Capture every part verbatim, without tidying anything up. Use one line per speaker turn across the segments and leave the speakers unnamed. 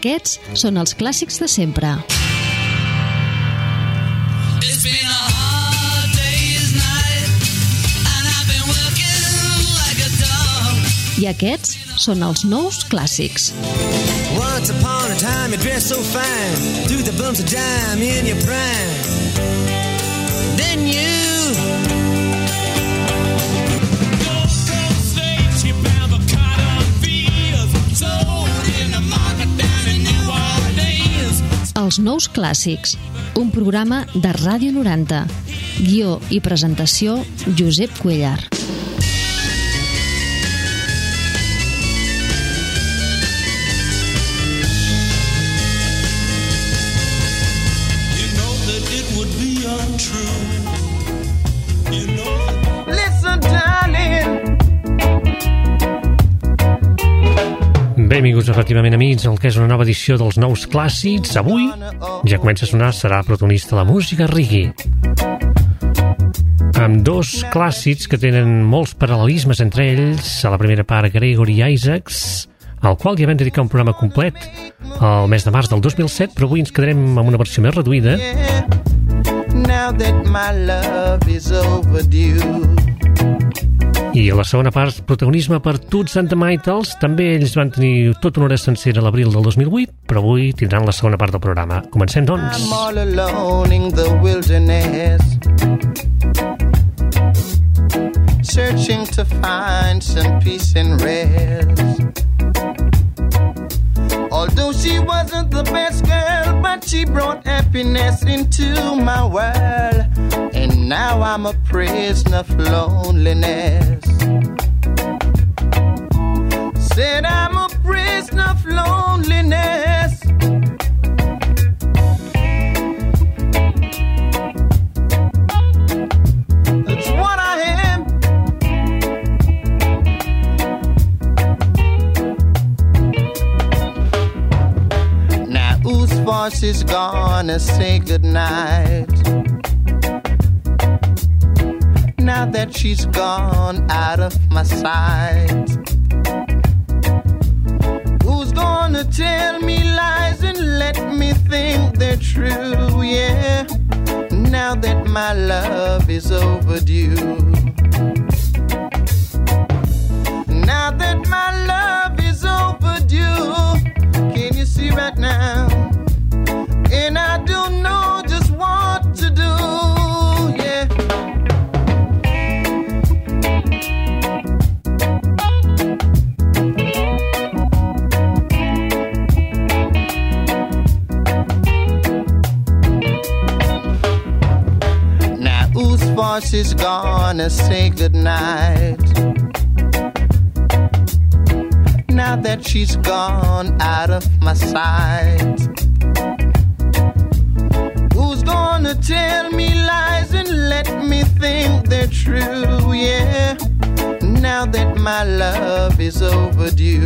Aquests són els clàssics de sempre. I aquests són els nous clàssics. Once upon a time you dressed so fine, threw the bumps of dime in your prime. Then you go go slaves, you found the cotton fields, sold in the market down in New Orleans. Els nous clàssics, un programa de Ràdio noranta. Guió i presentació, Josep Cuellar.
Benvinguts efectivament, amics, al que és una nova edició dels nous clàssics. Avui ja comença a sonar, serà protagonista la música reggae, amb dos clàssics que tenen molts paral·lelismes entre ells. A la primera part, Gregory Isaacs, al qual ja vam dedicar un programa complet el mes de març del dos mil set, però avui ens quedarem amb una versió més reduïda. Now that my love is overdue. I a la segona part, protagonisme per Toots and the Maytals. També ells van tenir tota una hora sencera a l'abril del dos mil vuit, però avui tindran la segona part del programa. Comencem, doncs. I'm all alone in the wilderness, searching to find some peace and rest. Although she wasn't the best girl, but she brought happiness into my world. And now I'm a prisoner of loneliness. Said I'm a prisoner of loneliness. That's what I am. Now whose voice is gonna say goodnight? Now that she's gone out of my sight, who's gonna tell me lies and let me think they're true? Yeah, now that my love is overdue. Now that my love is overdue. Can you see right now? And I don't know just what to do. Yeah. Voice is gonna say goodnight. Now that she's gone out of my sight, who's gonna tell me lies and let me think they're true? Yeah, now that my love is overdue.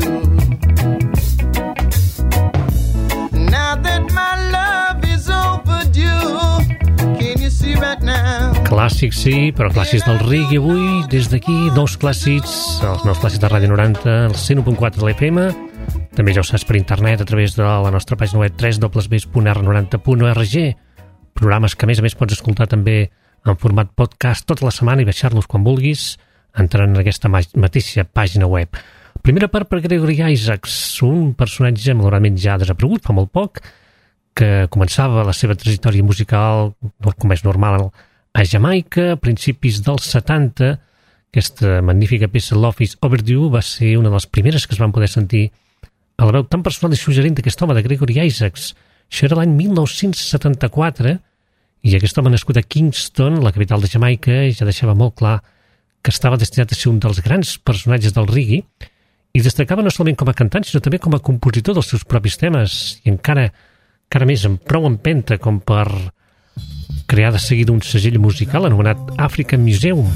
Now that my love is overdue. Can you see right now? Clàssics sí, però clàssics del reggae avui. Des d'aquí, nous clàssics, els nous clàssics de Ràdio noranta, el cent u punt quatre de l'F M. També ja ho saps per internet a través de la nostra pàgina web w w w punt r noranta punt org. Programes que a més a més pots escoltar també en format podcast tota la setmana i baixar-los quan vulguis entrant en aquesta mateixa pàgina web. Primera part per Gregory Isaacs, un personatge malauradament ja desaparegut fa molt poc, que començava la seva trajectòria musical, com és normal, a Jamaica, a principis dels setanta. Aquesta magnífica peça Love is Overdue va ser una de les primeres que es van poder sentir a la veu tan personal i suggerent d'aquest home, de Gregory Isaacs. Això era l'any mil nou-cents setanta-quatre i aquest home nascut a Kingston, la capital de Jamaica, ja deixava molt clar que estava destinat a ser un dels grans personatges del reggae i destacava no solament com a cantant, sinó també com a compositor dels seus propis temes i encara encara més amb prou empenta com per crear de seguida un segell musical anomenat African Museum,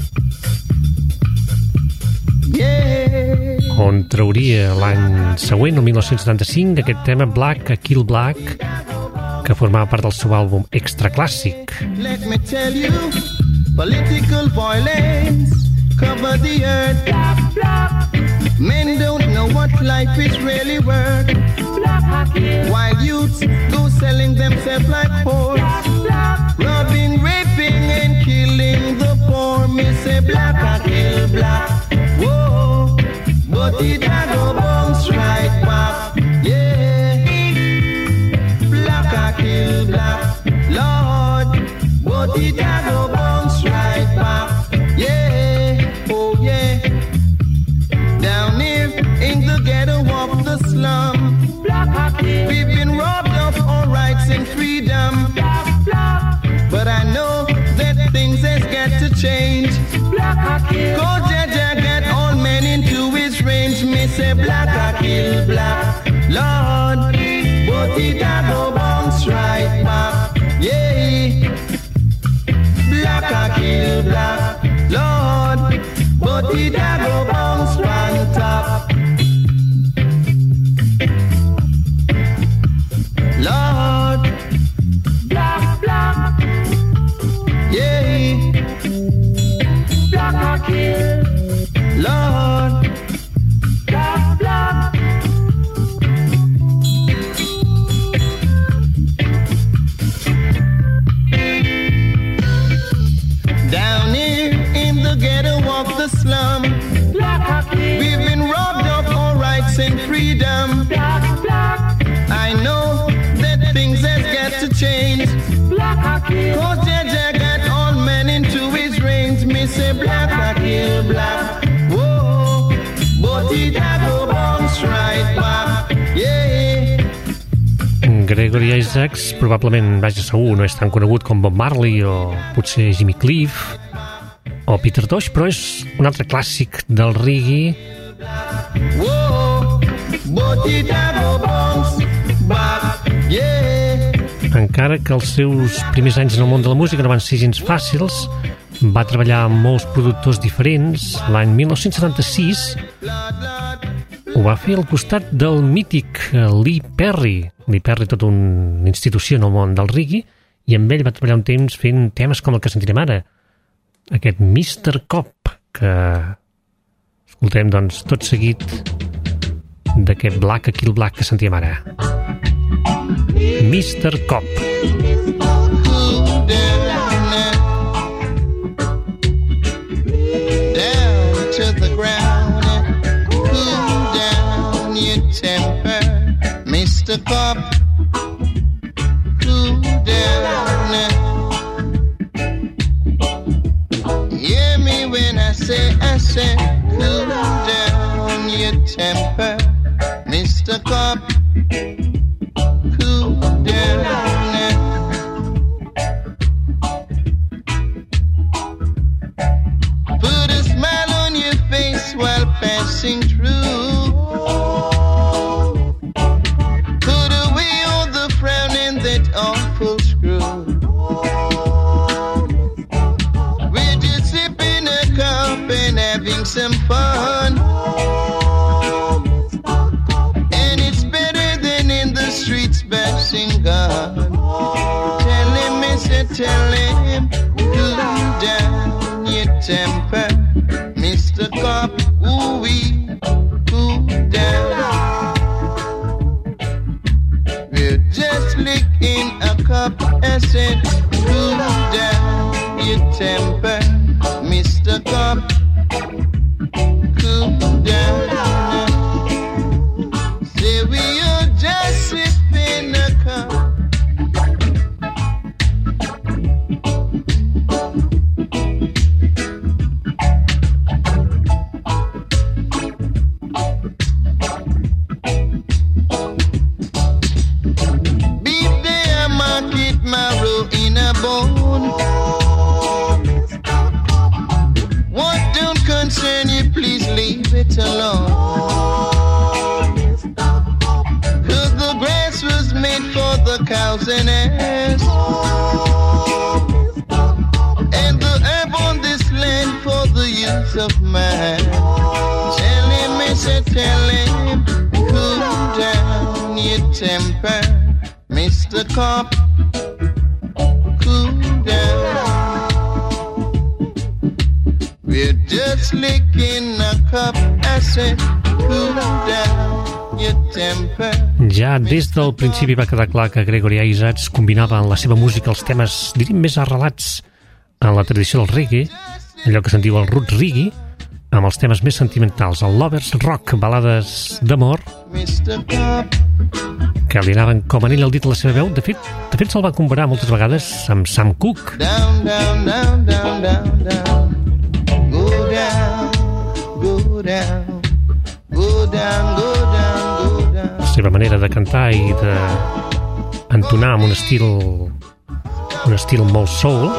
on trauria l'any següent, el mil nou-cents setanta-cinc, aquest tema Black, a Kill Black, que formava part del seu àlbum Extra Clàssic. Let me tell you, political violence cover the earth. Men don't know what life is really worth.
while youths go selling themselves like whores, robbing, raping, and killing the poor. Me say black I kill black, whoa, but it a go bounce right back, yeah. Black I kill black, Lord, but it a go bounce right back, yeah, oh yeah. Down here in the ghetto of the slum, we've been robbed of our rights and freedom, but I know that things has got to change. Cause Jaja get all men into his range. Me say black I kill black, Lord, but it a go bounce right back, yeah. Black I kill black, Lord, but it a go bounce on top. Lord, black, black, yeah. Black I kill, Lord, black, black. Down here in the ghetto of the slum, we've been robbed of our rights and freedom. I know that things has got to change, cause Jaja got all men into his range. Me say black I kill black, whoa, but it a go bounce right back, yeah.
Gregory Isaacs, probablement, vaja, segur, no és tan conegut com Bob Marley o potser Jimmy Cliff o Peter Tosh, però és un altre clàssic del reggae.
Whoa, but it a go bounce back, yeah.
Encara que els seus primers anys en el món de la música no van ser gens fàcils, va treballar amb molts productors diferents. L'any dinou setanta-sis ho va fer al costat del mític Lee Perry. Lee Perry, tota una institució en el món del reggae, i amb ell va treballar un temps fent temes com el que sentirem ara, aquest mister Cop, que escoltarem doncs tot seguit d'aquest Black a Kill Black que sentíem ara. mister Cop.
Down to the ground and cool down your temper, mister Cop. Cool down and hear me when I say, I say, cool down your temper, mister Cop. Cool down and put a smile on your face while passing through. Put away all the frown and that awful screw. We're just sipping a cup and having some fun, and it's better than in the streets bashing God. Tell him, mister, tell him, cool down your temper, mister Cop, ooh-wee, cool down. We're just licking a cup, I said, cool down your temper, mister Cop, cool down. Say we are just sipping a cup. Cows and ass, and the herb on this land for the use of man. Tell him, mister, tell him, cool down your temper, mister Cop, cool down. We're just licking a cup, I said, cool down
Ja des del principi va quedar clar que Gregory Isaacs combinava en la seva música els temes, diríem, més arrelats en la tradició del reggae, allò que se'n diu el roots reggae, amb els temes més sentimentals, el lovers rock, balades d'amor, que li anaven com anell al dit a la seva veu. De fet, de fet se'l va comparar moltes vegades amb Sam Cooke.
Down, down, down, down, down, down. Go down, go down, go down, go down, go down.
La seva manera de cantar i d'entonar amb un estil un estil molt soul.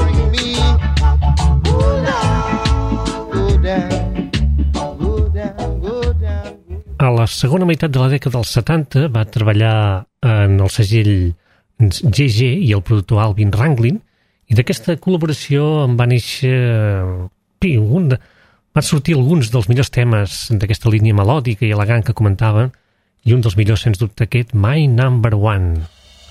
A la segona meitat de la dècada dels setanta va treballar en el segell G G i el productor Alvin Ranglin, i d'aquesta col·laboració en va néixer sí, un de, van sortir alguns dels millors temes d'aquesta línia melòdica i elegant que comentaven, i un dels millors, sens dubte, aquest My Number One.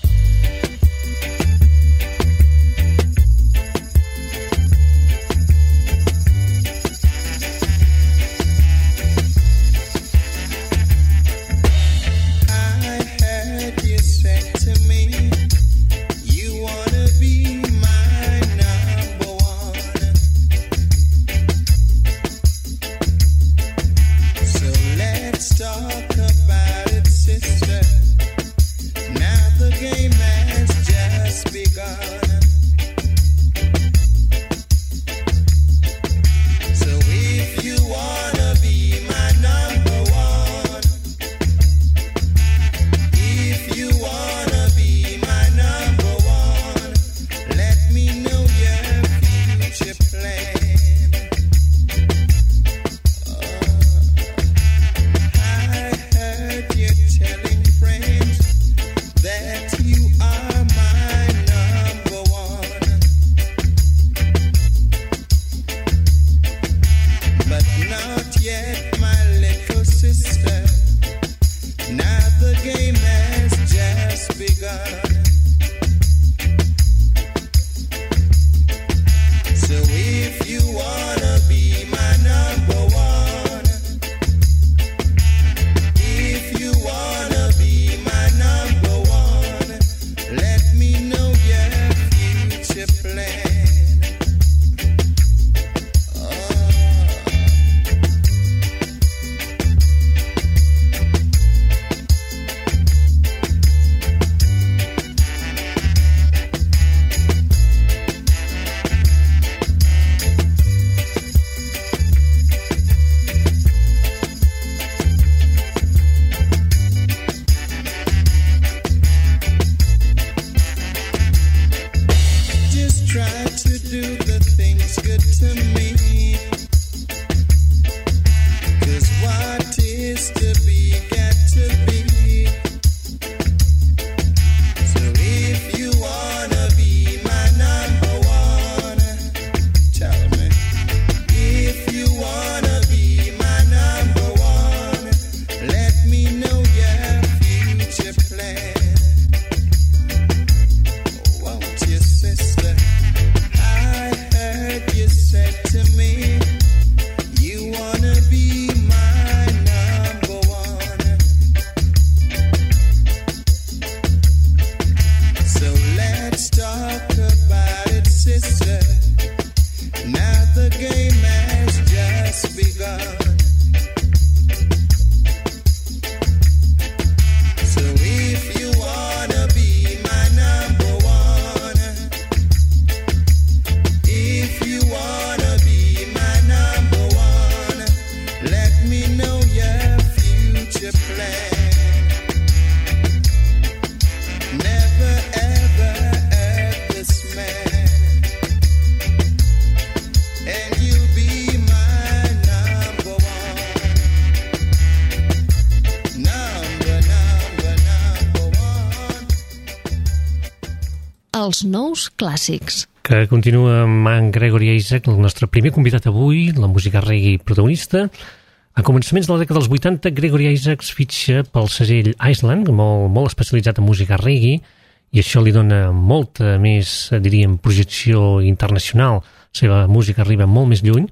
Els nous clàssics.
Que continua amb en Gregory Isaacs, el nostre primer convidat avui, la música reggae protagonista. A començaments de la dècada dels vuitanta, Gregory Isaacs fitxa pel segell Island, molt, molt especialitzat en música reggae, i això li dona molta més, diríem, projecció internacional. La seva música arriba molt més lluny.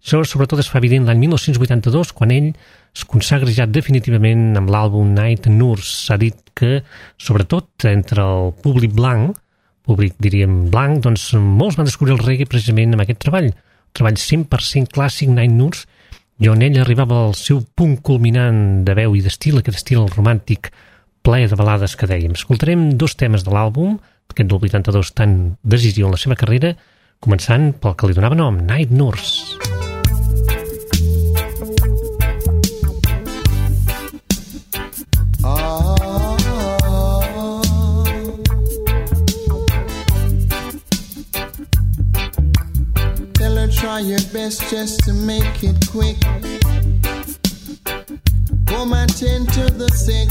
Això sobretot es fa evident l'any mil nou-cents vuitanta-dos, quan ell es consagra ja definitivament amb l'àlbum Night Nurse. S'ha dit que, sobretot entre el públic blanc, públic diríem blanc, doncs molts van descobrir el reggae precisament amb aquest treball, treball cent per cent clàssic, Night Nurse, i on ell arribava al seu punt culminant de veu i d'estil, aquest estil romàntic ple de balades que dèiem. Escoltarem dos temes de l'àlbum, aquest del vuitanta-dos, tan decisió en la seva carrera, començant pel que li donava nom, Night Nurse.
Try your best just to make it quick. Come and tend to the sick.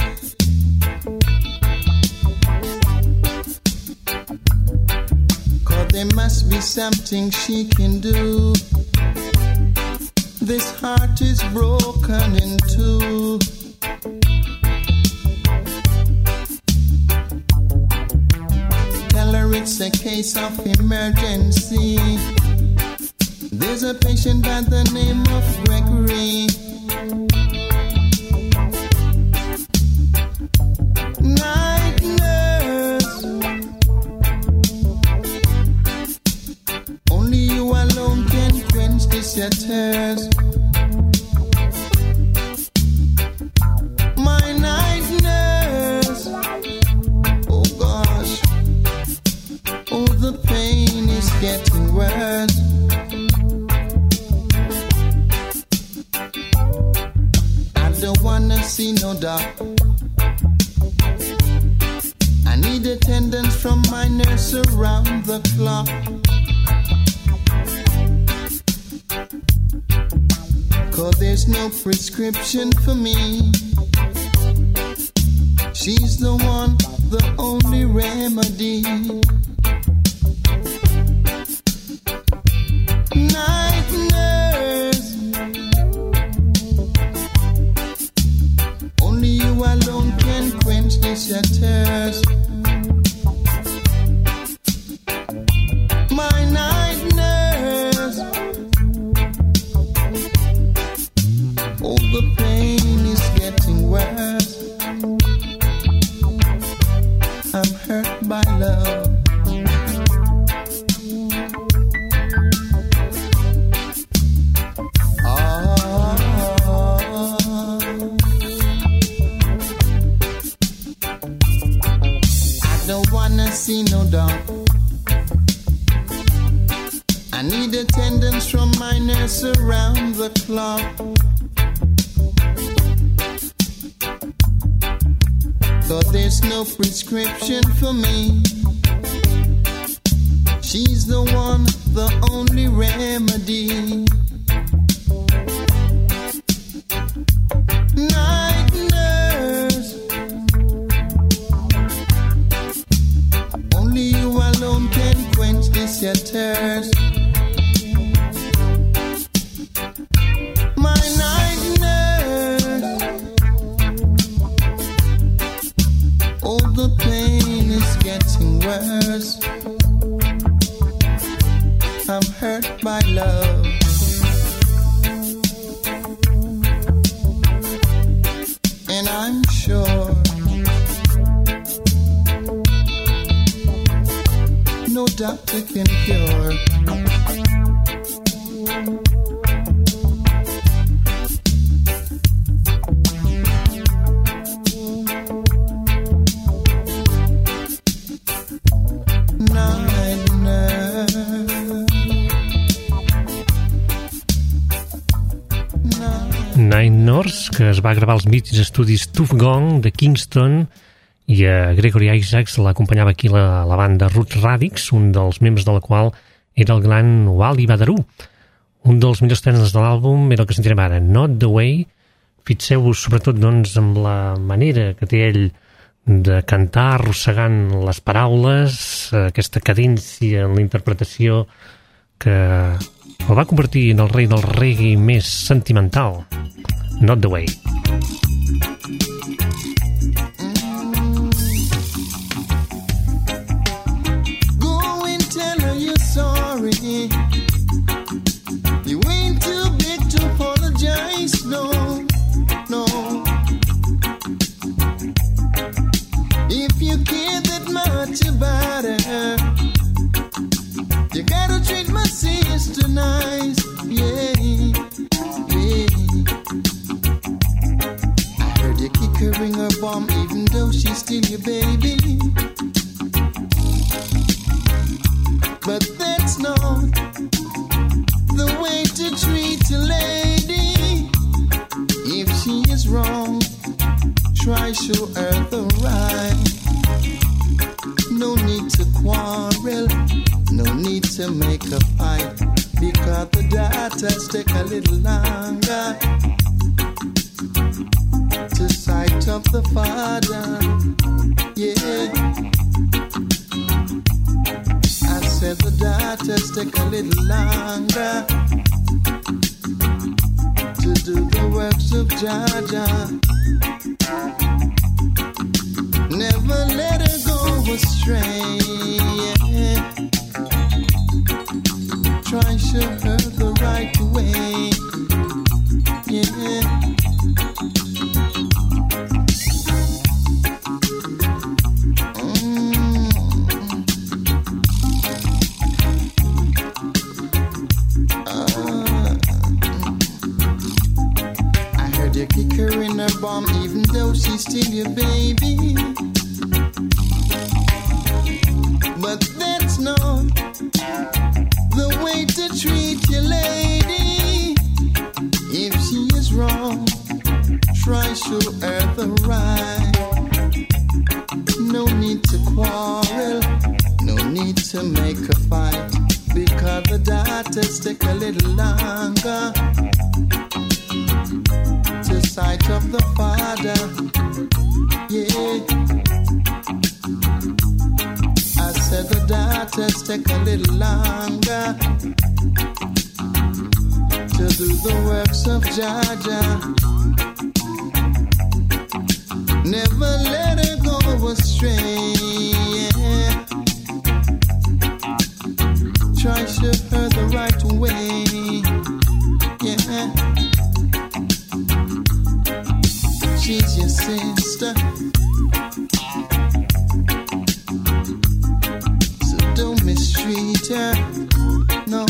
Cause there must be something she can do. This heart is broken in two. Tell her it's a case of emergency. There's a patient by the name of Gregory. Night nurse, only you alone can quench this your thirst. My night nurse, oh gosh, oh the pain is getting worse. Don't wanna see no doc. I need attendance from my nurse around the clock. Cause there's no prescription for me. She's the one, the only remedy. Night nurse, only you alone can quench this your thirst. My night nurse, oh the pain is getting worse. I'm hurt by love. See no doubt. I need attendance from my nurse around the clock. Cause there's no prescription for me. She's the one, the only remedy. Night nurse, only you alone can quench this your thirst. My night nurse, oh the pain is getting worse. I'm hurt by love. And I'm sure no doctor can cure. Night nurse,
Night Nurse, que es va gravar als mítics estudis Tuff Gong de Kingston, i a Gregory Isaacs l'acompanyava aquí la, la banda Roots Radics, un dels membres de la qual era el gran Wally Badarou. Un dels millors temes de l'àlbum era el que sentirem ara, Not the Way. Fixeu-vos sobretot doncs, amb la manera que té ell de cantar arrossegant les paraules, aquesta cadència en la interpretació que el va convertir en el rei del reggae més sentimental. Not the Way.
You ain't to a little longer to sight of the Father. Yeah, I said the daughters take a little longer to do the works of Jah. Never let her go astray. Yeah. Try show her the right way. Yeah. Mm. Uh, I heard you kick her in her bum, even though she's still your baby. But that's not the way to treat your lady. If she is wrong, try show her the right. No need to quarrel, no need to make a fight, because the daughters take a little longer to sight of the Father. Yeah, I said the daughters take a little longer to do the works of Jah. Never let her go astray. Yeah. Try show her the right way. Yeah. She's your sister, so don't mistreat her. No.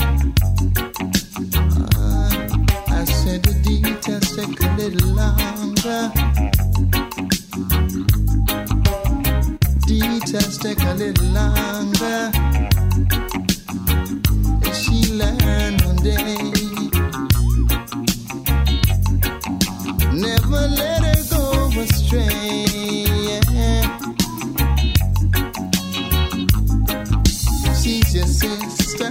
Uh, I said the details take a little longer. Details take a little longer. She learn one day. Never let her go astray. Yeah. She's your sister.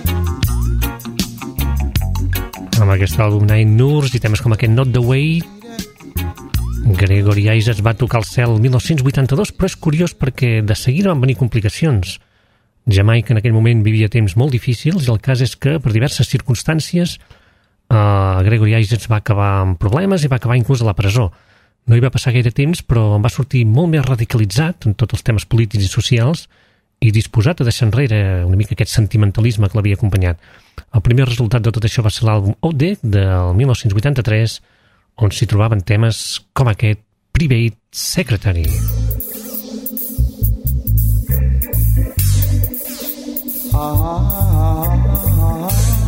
Amb aquest àlbum Nine Nurs i temes com aquest Not the Way, Gregory Isaacs va tocar el cel el mil nou-cents vuitanta-dos, però és curiós perquè de seguida van venir complicacions. Jamaica en aquell moment vivia temps molt difícils i el cas és que, per diverses circumstàncies, uh, Gregory Isaacs va acabar amb problemes i va acabar inclús a la presó. No hi va passar gaire temps, però en va sortir molt més radicalitzat en tots els temes polítics i socials i disposat a deixar enrere una mica aquest sentimentalisme que l'havia acompanyat. El primer resultat de tot això va ser l'àlbum Ode del mil nou-cents vuitanta-tres, on s'hi trobaven temes com aquest Private Secretary.
Ah,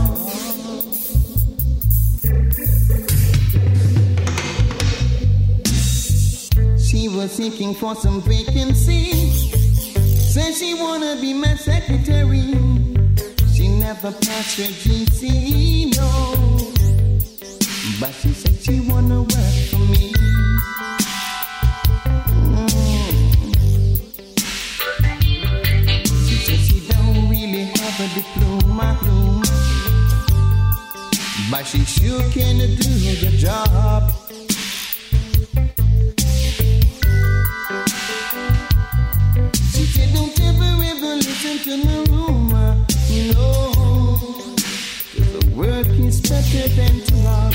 she was seeking for some vacancy, said she wanna be my secretary. She never passed her G C, no, but she said she wanna work for me. Mm. She said she don't really have a diploma, but she sure can do the job. She said don't ever ever listen to no rumor, you know, the work is better than to rob.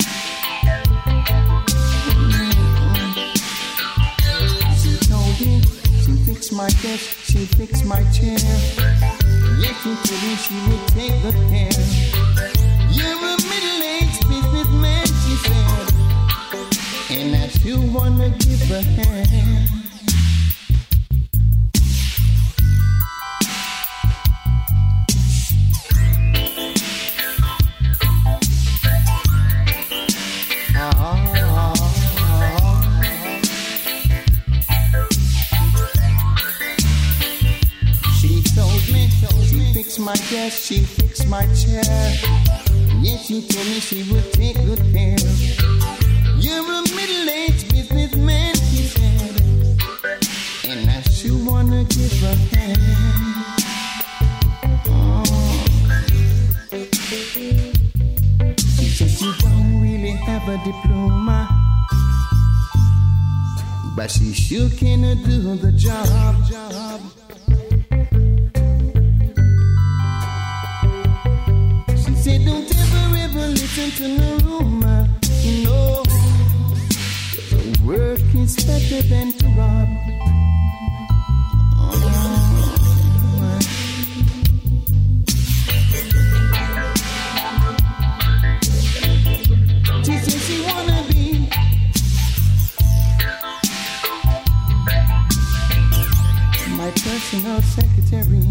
She fixed my desk, she fixed my chair. Yes, she told me she would take good care. You're a middle-aged businessman, she said, and I still wanna give her hand. My desk, she fixed my chair. Yes, she told me she would take good care. You're a middle-aged businessman, she said, and I sure wanna give her hand. Oh. She have a diploma, but she sure cannot do the job. job. She said, don't ever, ever listen to no rumor. No, the work is better than to rob. She said she wanna be my personal secretary.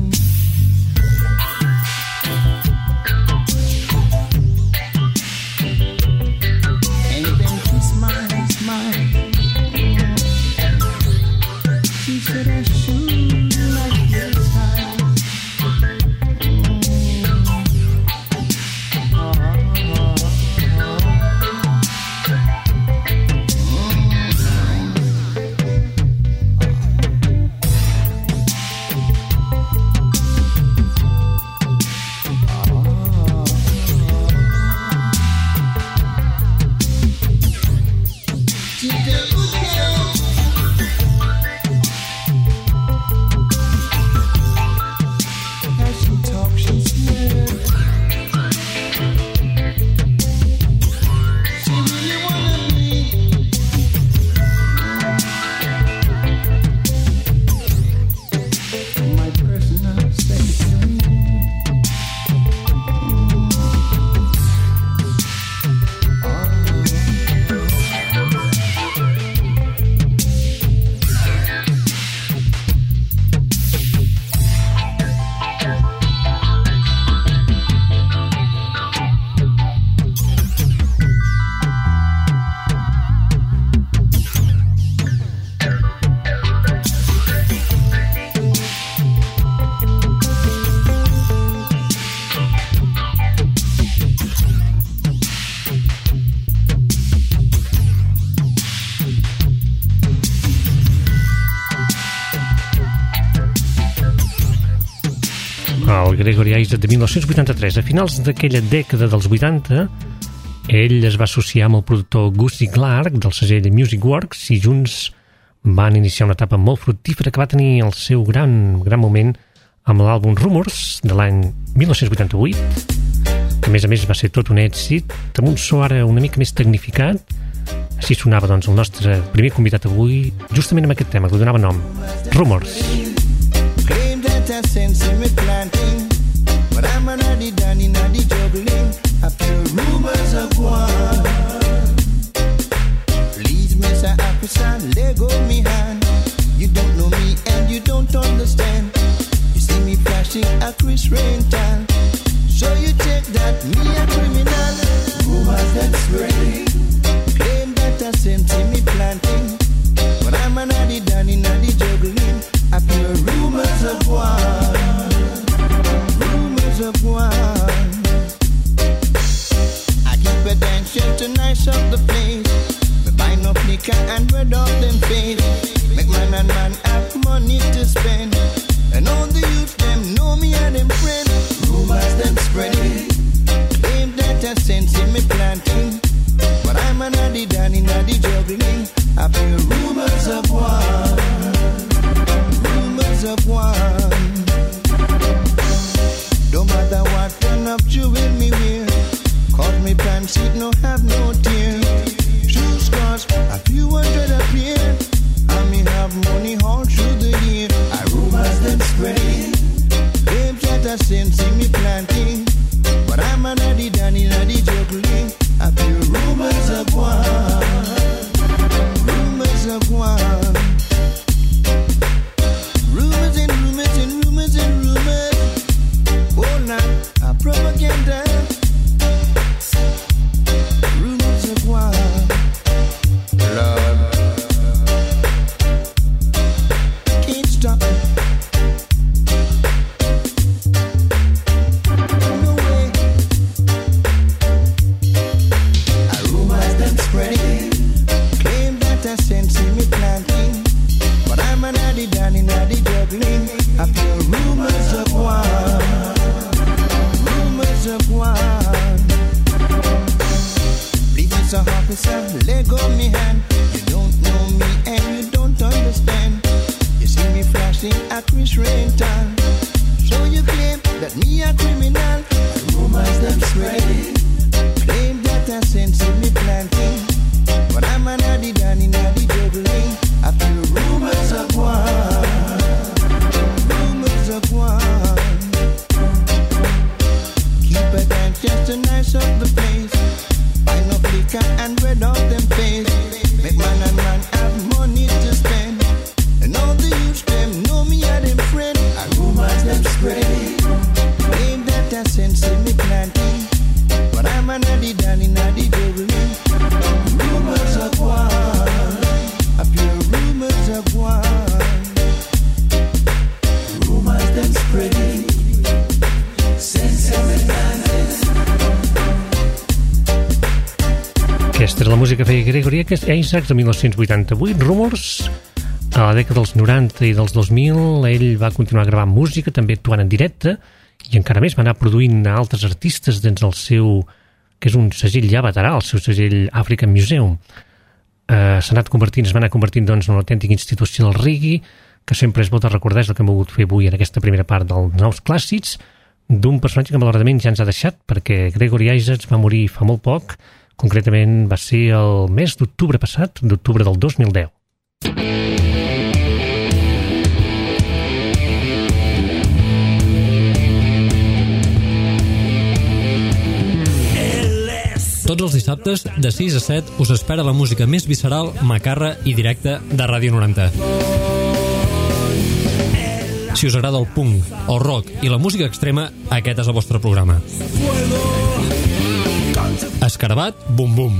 And then she smiled, smiled. She said I should like your style.
El Gregory Isaac de mil nou-cents vuitanta-tres. A finals d'aquella dècada dels vuitanta, ell es va associar amb el productor Gussie Clarke del segell Music Works i junts van iniciar una etapa molt fructífera que va tenir el seu gran, gran moment amb l'àlbum Rumors de l'any mil nou-cents vuitanta-vuit, que a més a més va ser tot un èxit, amb un so ara una mica més tecnificat. Així sonava doncs el nostre primer convidat avui, justament amb aquest tema que li donava nom, Rumors.
A sense in me planting, but I'm an addy danny naddy juggling. I feel rumors of war. Please, Mister Officer, let go me hand. You don't know me and you don't understand. You see me flashing a Chris Rental, so you take that me a criminal. Rumors that spread, claim that a sense in me planting, but I'm an addy danny naddy juggling. I feel rumors of war, rumors of war. I keep a dancing to nice up the place. We buy no liquor and red off them face. Make man and man have money to spend. And all the youth them know me and them friend. Rumors them spreading, claim that a sense in me planting, but I'm an addy danny naddy juggling. I feel rumors of war, of one. Don't matter what kind of jewel me wear, cause me pants it no have no tear. Shoes cost a few hundred a pair, and me have money all through the year. I rumors them spreading, claim that I sense in me planting, but I'm an addy danny naddy juggling. I feel rumors of one, rumors of one. Rumors and rumors and rumors and rumors. All night, a propaganda. Rumors of war. Lord, can't stop. No way. A rumor police officer, let go me hand. You don't know me and you don't understand. You see me flashing a Chris Renton. So you claim that me a criminal. Rumors them spreading. Claim that I sense in me planting. But I'm an addy danny naddy juggling. I feel rumors of one. Rumors of one. Keep it and just to nice up the place. Buy no liquor and red off them face. Make man and man have money to spend. And all the youths them know me and them friend. And rumors them spreading. Claim that I sense in me planting. But I'm an addy danny naddy juggling. Rumors of one. A pure rumors of one. Rumors them spreading. Sense in me planting.
Aquesta era la música que feia Gregory Isaacs de mil nou-cents vuitanta-vuit. Rumors. A la dècada dels noranta i dels dos mil ell va continuar gravant música, també actuant en directe, i encara més va anar produint a altres artistes dins el seu, que és un segell ja veterà, el seu segell African Museum. Eh, s'ha anat convertint, es va anar convertint doncs, en una autèntica institució del reggae, que sempre és bo de recordar, és el que hem volgut fer avui en aquesta primera part dels nous clàssics, d'un personatge que malauradament ja ens ha deixat, perquè Gregory Isaacs va morir fa molt poc, concretament va ser el mes d'octubre passat, d'octubre del dos mil deu.
Tots els dissabtes, de sis a set, us espera la música més visceral, macarra i directa de Ràdio noranta. Si us agrada el punk, el rock i la música extrema, aquest és el vostre programa. Escarabat, bum bum.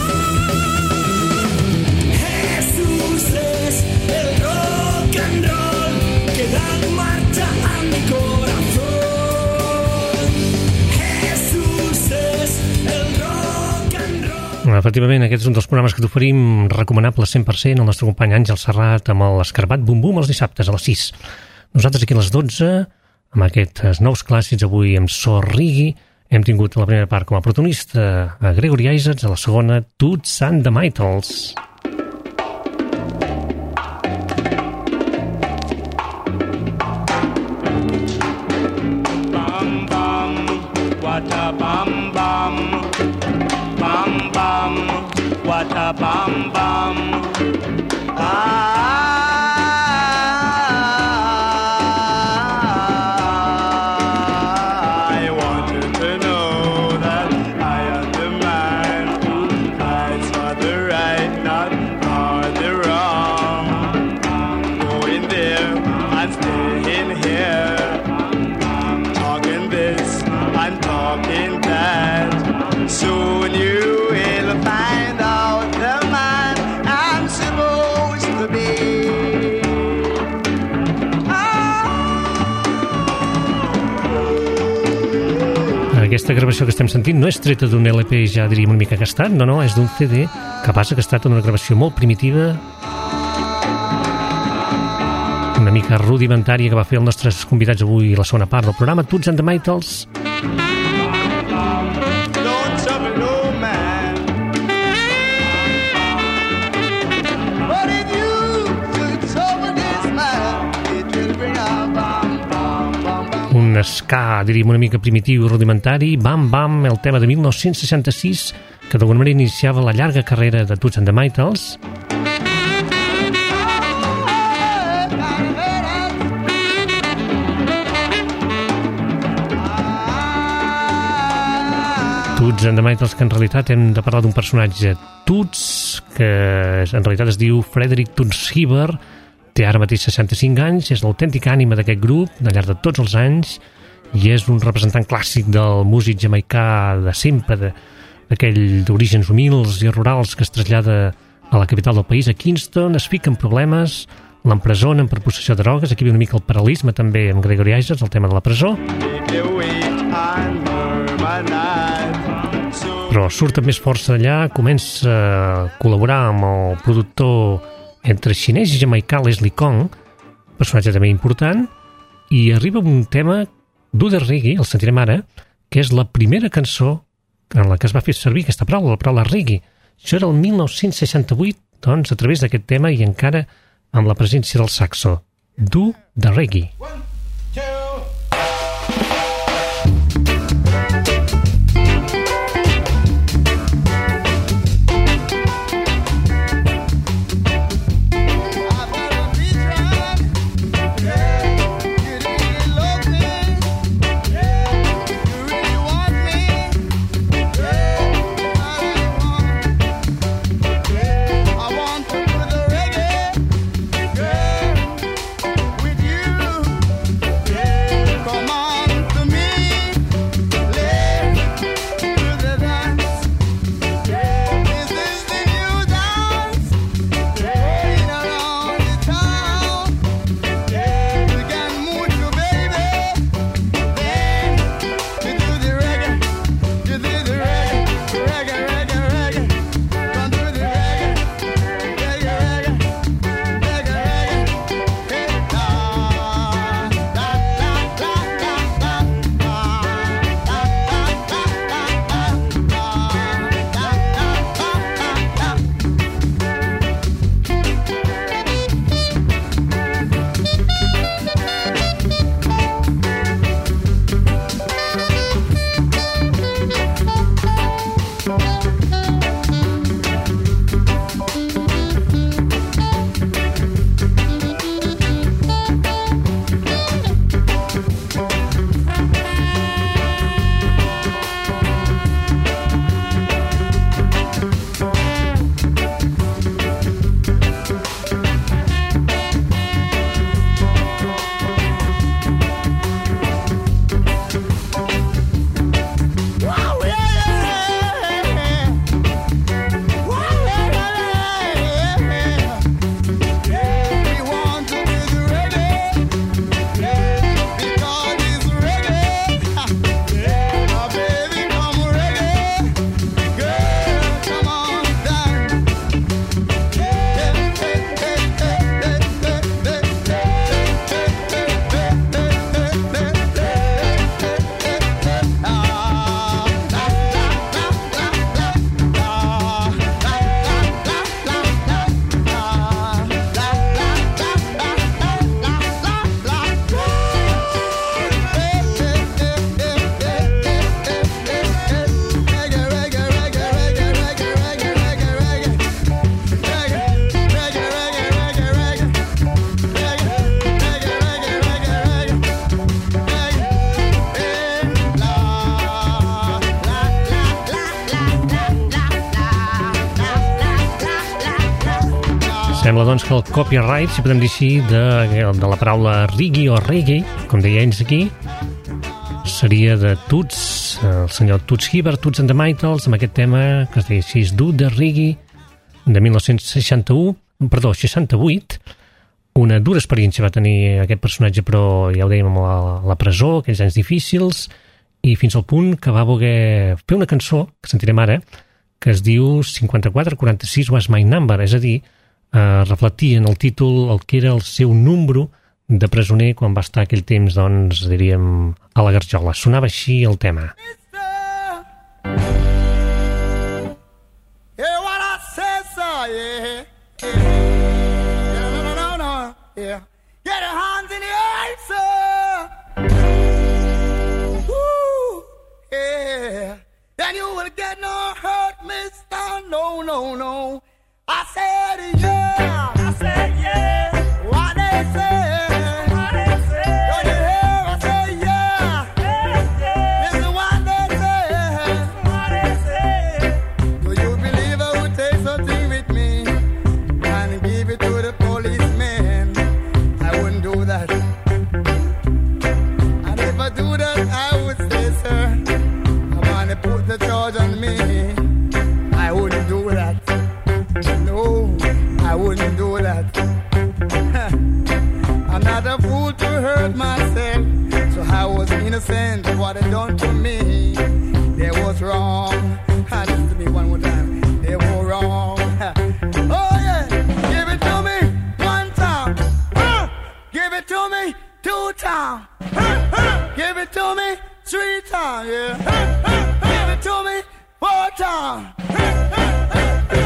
Jesús es el rock and roll que da marcha a mi corazón. Jesús es el rock and roll.
Efectivament, aquest és un dels programes que t'oferim recomanable cent per cent al nostre company Àngel Serrat amb l'Escarabat Bum Bum els dissabtes a les sis. Nosaltres aquí a les dotze, amb aquests nous clàssics, avui amb so reggae, hem tingut a la primera part com a protagonista a Gregory Isaacs, a la segona Toots and the Maytals.
Bam bam, what a bam bam, bam bam, what a bam bam. Ah. Soon you will find out the man I'm supposed to be.
Ah. Aquesta gravació que estem sentint no és treta d'un L P ja diríem una mica gastat, no, no, és d'un C D, que passa que ha estat una gravació molt primitiva, una mica rudimentària que va fer els nostres convidats avui a la segona part del programa, Toots and the Maytals. Un ska, diríem, una mica primitiu i rudimentari, Bam Bam, el tema de mil nou-cents seixanta-sis, que d'alguna manera iniciava la llarga carrera de Toots and the Maytals. Toots and the Maytals, que en realitat hem de parlar d'un personatge, Toots, que en realitat es diu Frederick Toots Heber, té ara mateix seixanta-cinc anys, és l'autèntica ànima d'aquest grup, al llarg de tots els anys, i és un representant clàssic del músic jamaicà de sempre, d'aquell d'orígens humils i rurals que es trasllada a la capital del país, a Kingston, es fica en problemes, l'empresonen per possessió de drogues, aquí ve una mica el paral·lelisme també amb Gregory Isaacs, el tema de la presó. Però surt amb més força d'allà, comença a col·laborar amb el productor entre xinès i jamaicà Leslie Kong, personatge també important, i arriba un tema dur de reggae, el sentirem ara, que és la primera cançó en la que es va fer servir aquesta paraula, la paraula reggae, Això era el mil nou-cents seixanta-vuit, doncs, a través d'aquest tema i encara amb la presència del saxo. Do the Reggae. Sembla, doncs, que el copyright, si podem dir així, de, de la paraula reggae o reggae, com deia ells aquí, seria de Toots, el senyor Toots Hibbert, Toots and the Maytals, amb aquest tema que es deia així, Do the Reggae, de mil nou-cents seixanta-u, perdó, seixanta-vuit. Una dura experiència va tenir aquest personatge, però ja ho dèiem, amb la, la presó, aquells anys difícils, i fins al punt que va voler fer una cançó, que sentirem ara, que es diu cinquanta-quatre quaranta-sis Was My Number, és a dir, eh, reflectir en el títol el que era el seu número de presoner quan va estar aquell temps, doncs, diríem, a la garjola. Sonava així el tema.
Yeah, what I said, so, yeah. Yeah, no, no, no, no, yeah. Get your hands in the air, sir. Woo, yeah. Then you will get no hurt, mister. No, no, no. I said, yeah. I said, yeah. What they say. What they say. Don't you hear? I say, yeah. Yeah, yeah. This is what they say. What they say. Do you believe I would take something with me and give it to the policeman? I wouldn't do that. And if I do that, I would say, sir, I'm gonna put the charge on me. I wouldn't do that. No, I wouldn't do that. I'm not a fool to hurt myself, so I was innocent of what they done to me. They was wrong. Listen to me one more time. They were wrong. Oh yeah, give it to me one time. Uh, give it to me two times. Uh, uh, give it to me three times. Yeah. Uh, uh, give it to me four times. Uh, uh, uh,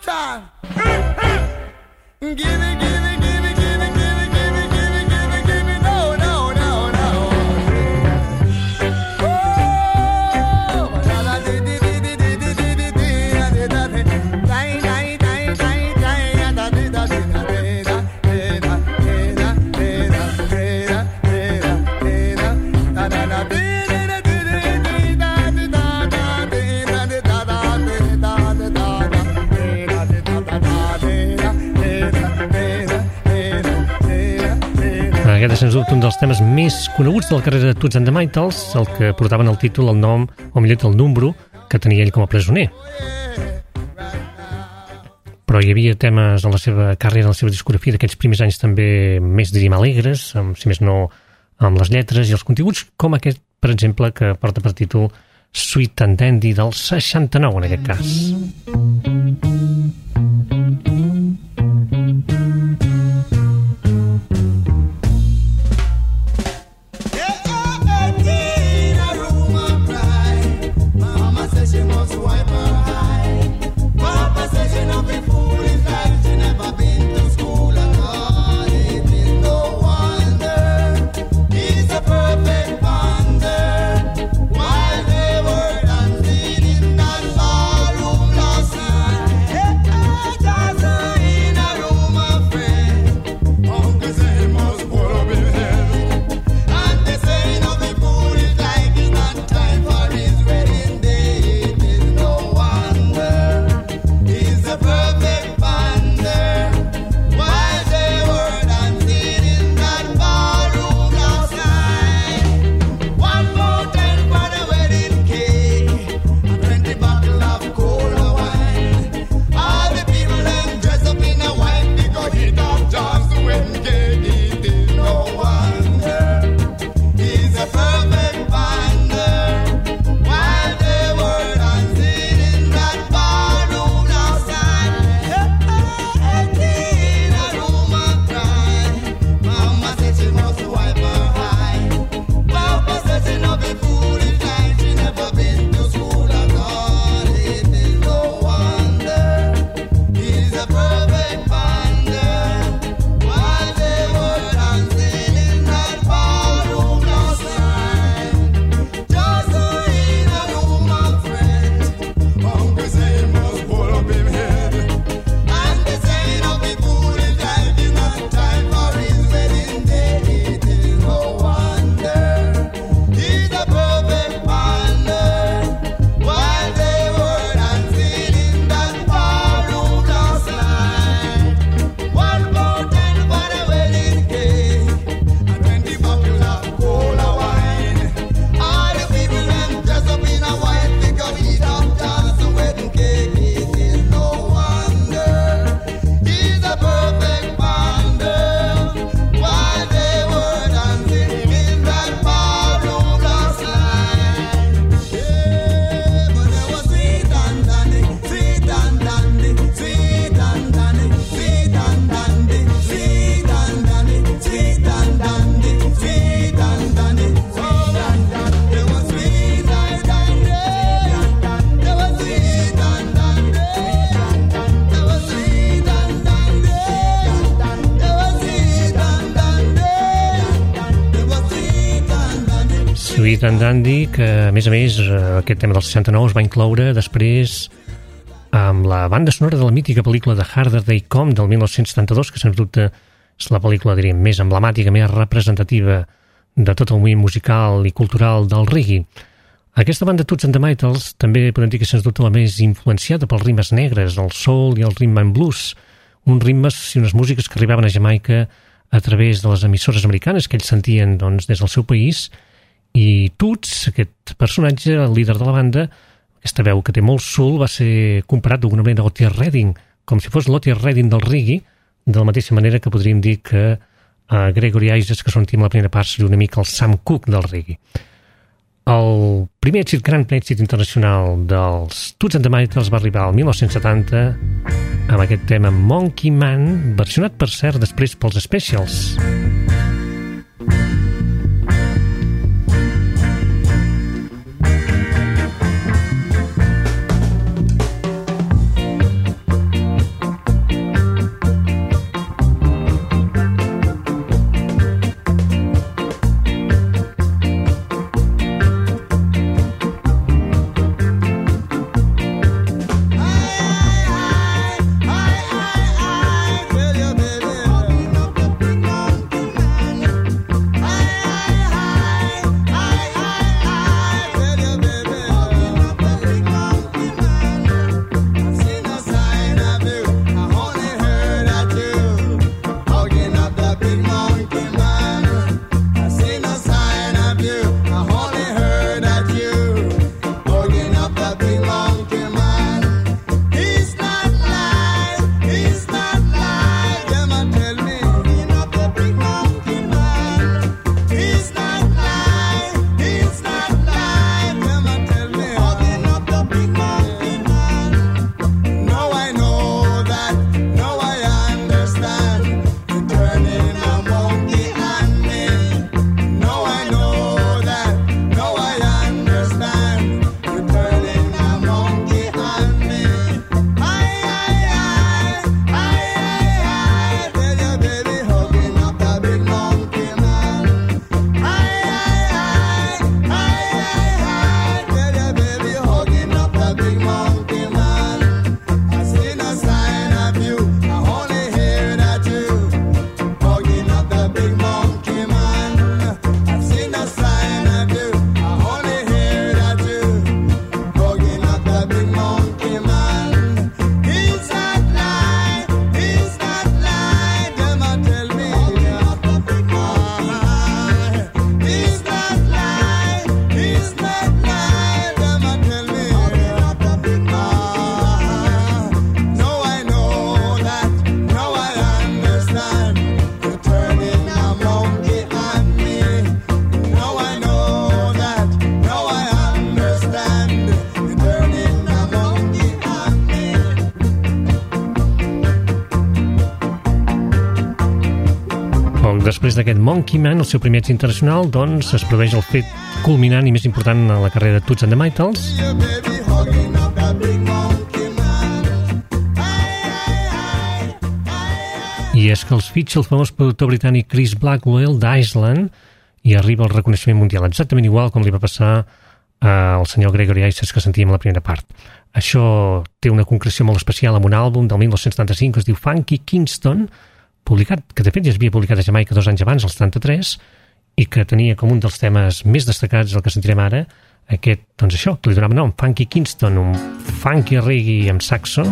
Sean. Give it, give it, give it, give it, give it, give it, give it, give it, give it. No, no, no, no. Oh, da da di di di di di di di di di da di da di. Dai dai dai dai dai da di da di da di da di da di da di da di da di da di da da da da di.
Aquest és, sens dubte, un dels temes més coneguts de la carrera de Toots and the Maytals, el que portaven el títol, el nom, o millor el número, que tenia ell com a presoner. Però hi havia temes en la seva carrera, en la seva discografia d'aquests primers anys també més, diríem, alegres, amb, si més no, amb les lletres i els continguts, com aquest, per exemple, que porta per títol Sweet and Dandy del seixanta-nou, en aquest cas. Sweet and Dandy, que a més a més aquest tema del seixanta-nou es va incloure després amb la banda sonora de la mítica pel·lícula de Harder They Come del mil nou-cents setanta-dos, que sens dubte és la pel·lícula, diríem, més emblemàtica, més representativa de tot el moviment musical i cultural del reggae. Aquesta banda Toots and the Maytals també podem dir que sens dubte la més influenciada pels ritmes negres, el soul i el rhythm and blues, uns ritmes i unes músiques que arribaven a Jamaica a través de les emissores americanes que ells sentien doncs, des del seu país. I Toots, aquest personatge, el líder de la banda, aquesta veu que té molt soul, va ser comparat d'alguna manera a Otis Redding, com si fos l'Otis Redding del reggae, de la mateixa manera que podríem dir que uh, Gregory Isaacs, que sentim la primera part, seria una mica el Sam Cooke del reggae. El primer èxit, gran èxit internacional dels Toots and the Maytals va arribar al mil nou-cents setanta amb aquest tema Monkey Man, versionat per cert després pels Specials. Després d'aquest Monkey Man, el seu primer èxit internacional, doncs es produeix el fet culminant i més important a la carrera de Toots and the Maytals. I és que els fitxa el famós productor britànic Chris Blackwell d'Iceland i arriba el reconeixement mundial, exactament igual com li va passar al senyor Gregory Isaacs que sentíem a la primera part. Això té una concreció molt especial amb un àlbum del dinou setanta-cinc que es diu Funky Kingston, publicat, que de fet ja s'havia publicat a Jamaica dos anys abans, el setanta-tres, i que tenia com un dels temes més destacats, el que sentirem ara, aquest, doncs això, que li donava nom, Funky Kingston, un funky reggae amb saxo.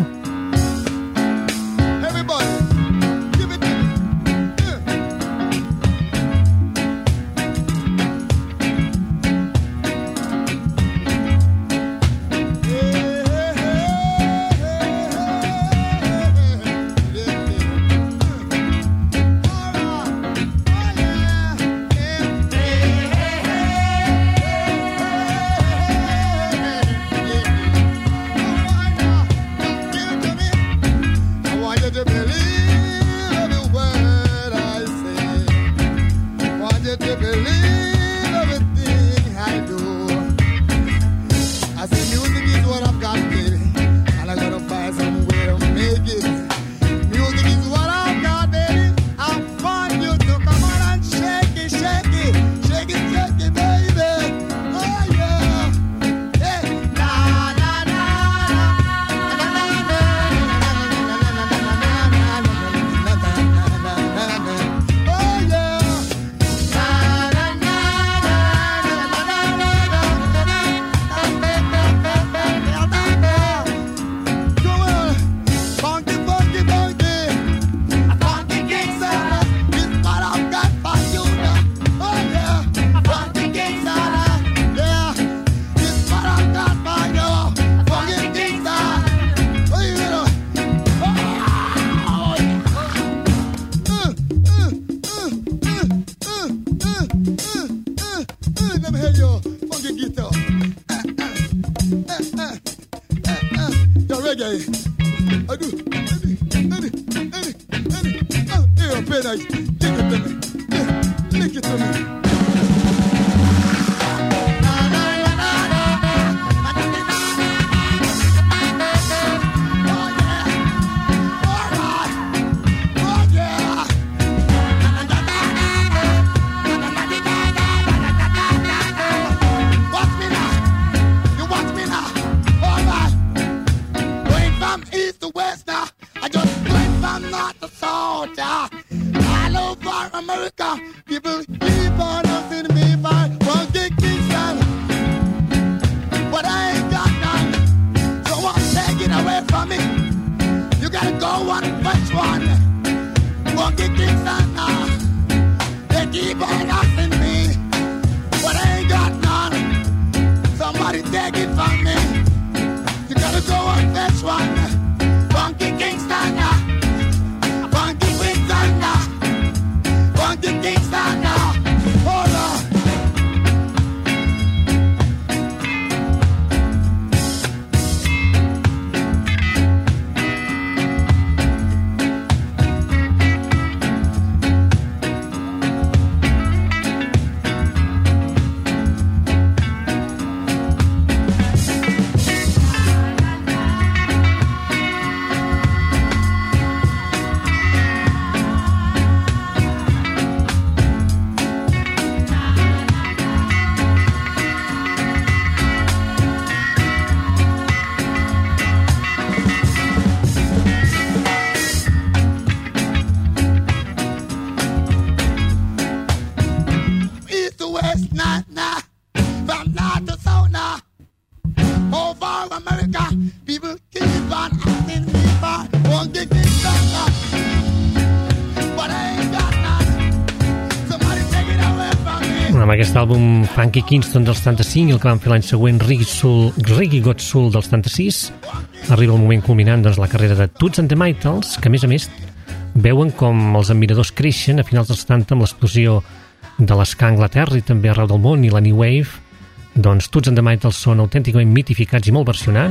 People keep on asking me for one gig in Tonga, but I ain't got none. Somebody take it away from me.
Amb aquest àlbum Funky Kingston del setanta-cinc i el que van fer l'any següent Reggae, Soul, Reggae God Soul del setanta-sis, arriba el moment culminant doncs, la carrera de Toots and the Maytals, que a més a més veuen com els admiradors creixen a finals dels setanta amb l'explosió de l'esca a Anglaterra i també arreu del món i la New Wave. Doncs Toots and the Maytals són autènticament mitificats i molt versionats.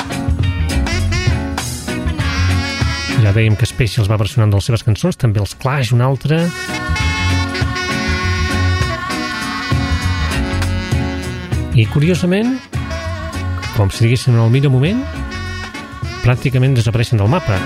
Ja dèiem que Specials va versionant de les seves cançons, també els Clash, una altra. I curiosament, com si diguéssim en el millor moment, pràcticament desapareixen del mapa.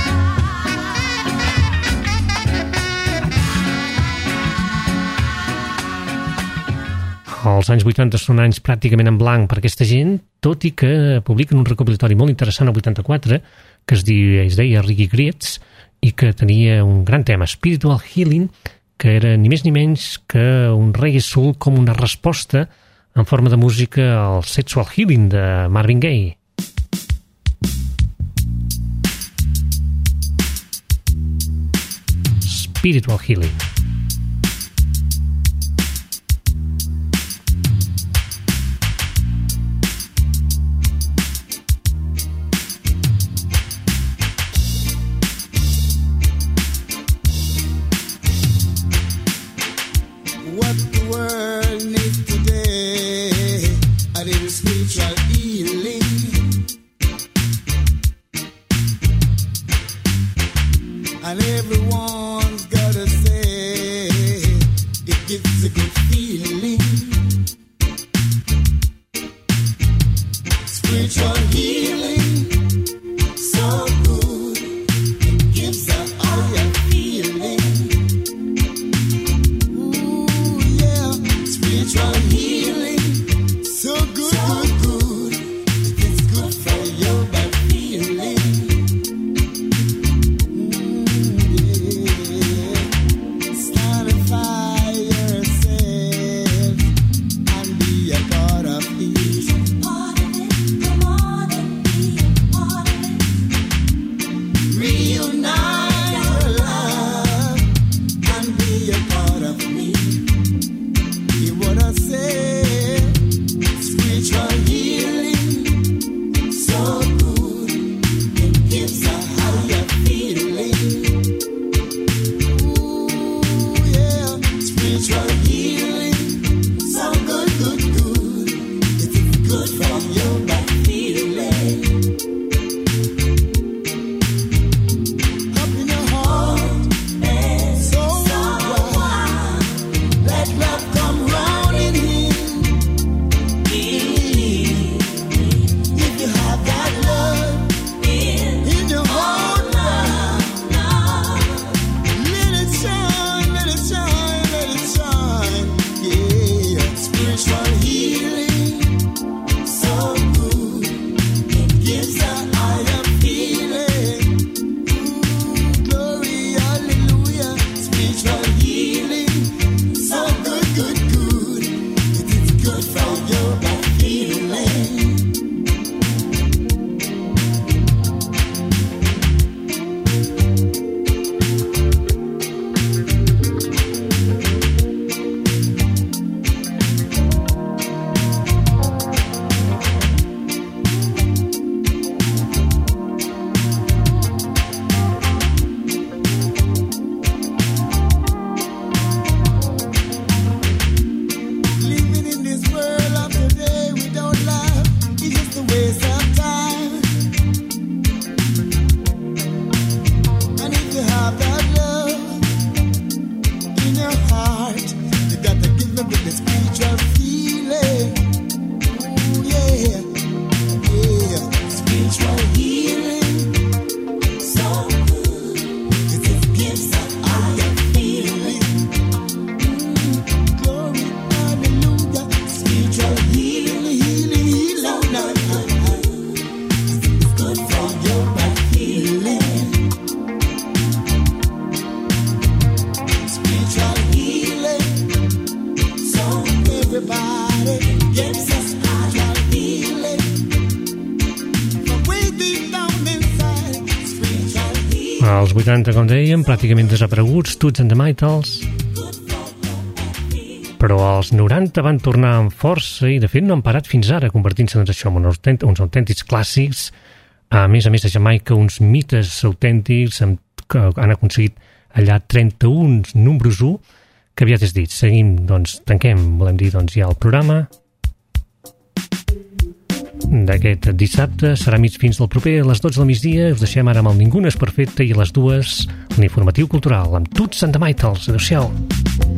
Els anys vuitanta són anys pràcticament en blanc per aquesta gent, tot i que publiquen un recopilatori molt interessant al vuitanta-quatre que es, diu, es deia Reggae Greats i que tenia un gran tema, Spiritual Healing, que era ni més ni menys que un reggae soul com una resposta en forma de música al Sexual Healing de Marvin Gaye. Spiritual Healing.
And everyone's gotta say it gives a good feeling. Spiritual healing, so good, it gives a higher feeling. Ooh yeah, spiritual healing, so good, good, good, it is good for your bad feeling. Say
als vuitanta, com dèiem, pràcticament desapareguts, Toots and the Maytals, però als noranta van tornar amb força i, de fet, no han parat fins ara, convertint-se doncs, això, en uns, autènt uns autèntics clàssics, a més a més de Jamaica, uns mites autèntics amb, que han aconseguit allà trenta-un números u, que aviat és dit. Seguim, doncs, tanquem, volem dir, doncs, ja el programa d'aquest dissabte. Serà mig fins del proper a les dotze del migdia. Us deixem ara amb el Ningú no és perfecte i a les dues l'informatiu cultural amb Toots and the Maytals. Adéu-siau.